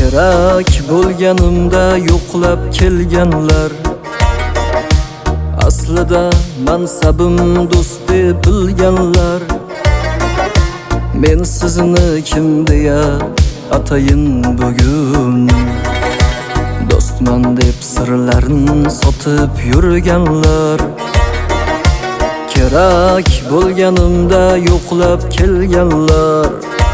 Kerak bo'lganimda yo'qlab kelganlar. Aslida mansabim do'st deb bilganlar. Men sizni kim deya atayin bugun? Do'stman deb sirlarini sotib yurganlar. Kerak bo'lganimda yo'qlab kelganlar.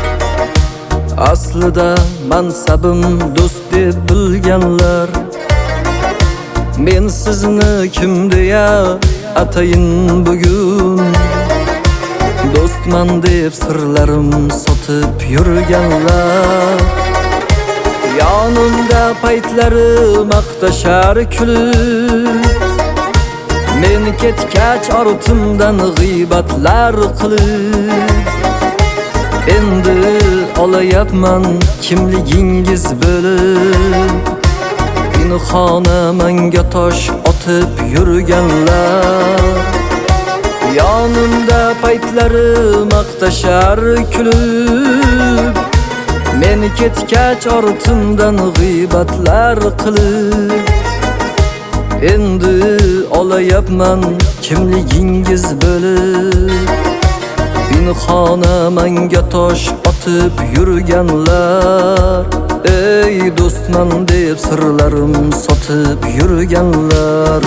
Aslida mansabim do'st deb bilganlar. Men sizni kim deya atayin bugun? Do'stman deb sirlarim sotib yurganlar. Yonimda paytlari maqtashar kulib, men ketgach ortimdan g'iybatlar qilib. Endi olayapman kimligingiz bilib, pinhona menga tosh otib yurganlar. Yonimda paytlari maqtashar kulib, men ketgach ortimdan g'iybatlar qilib. Endi olayapman kimligingiz bilib, pinhona menga tosh otib yurganlar. Ey do'stman deb sirlarim sotib yurganlar.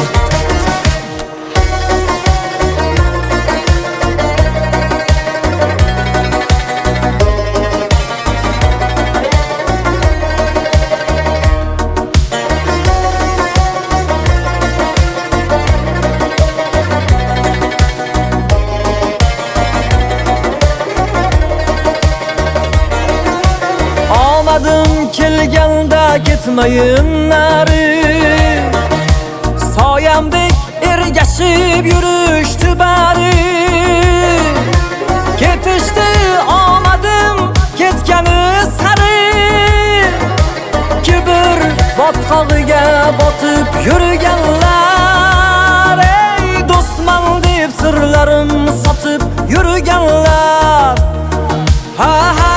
Omadim kelganda ketmayin nari, soyamdek ergashib yurishdi bari. Ketishdi omadim ketgani sari, kibr botqog'iga botib yurganlar. Ey do'stman deb sirlarim sotib yurganlar. Ha ha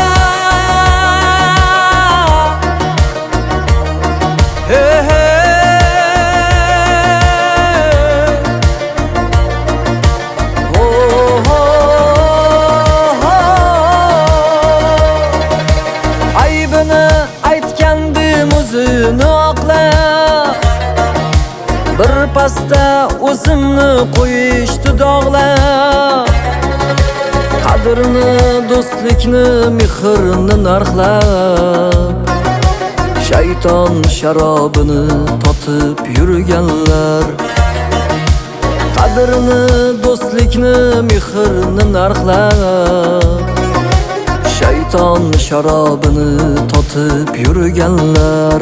aytgandim o'zini oqlab, bir pasda o'zimni qo'yishdi dog'lab. Qadrini, do'stlikni, mehrni narxlab, shayton sharobini totib yurganlar. Qadrini, do'stlikni, mehrni narxlab, shayton sharobini totib yurganlar.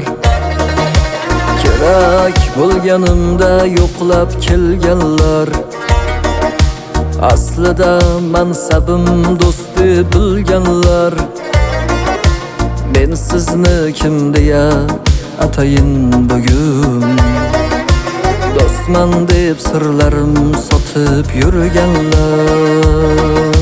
Kerak bo'lganimda yo'qlab kelganlar. Aslida mansabim do'st deb bilganlar. Men sizni kim deya atayin bugun? Do'stman deb sirlarim sotib yurganlar.